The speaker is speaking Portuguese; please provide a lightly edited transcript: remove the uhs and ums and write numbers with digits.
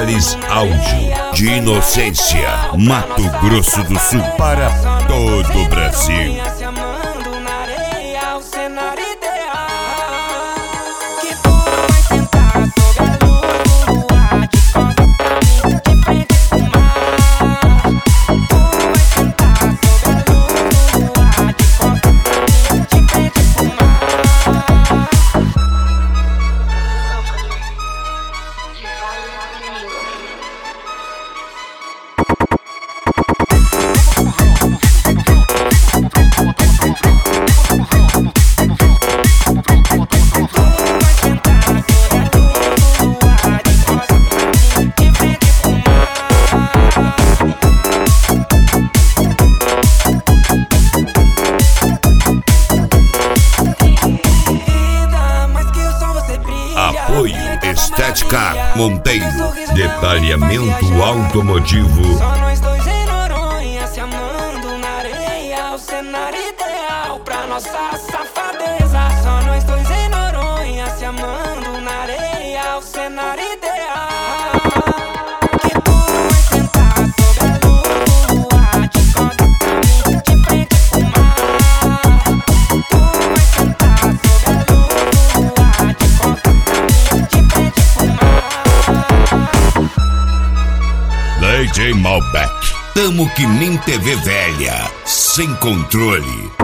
Celulares áudio de Inocência, Mato Grosso do Sul, para todo o Brasil. Apoio Estética Monteiro, detalhamento automotivo. Só nós dois em Noronha, se amando na areia, o cenário ideal pra nossa safadeza. Só nós dois em Noronha, se amando na areia, o cenário ideal. Que tu vai sentar sobre a lua, de costas pra mim, de frente pro mar. Tu vai sentar sobre a lua, de costas pra mim, de frente pro mar. DJ Malbec, tamo que nem TV velha, sem controle.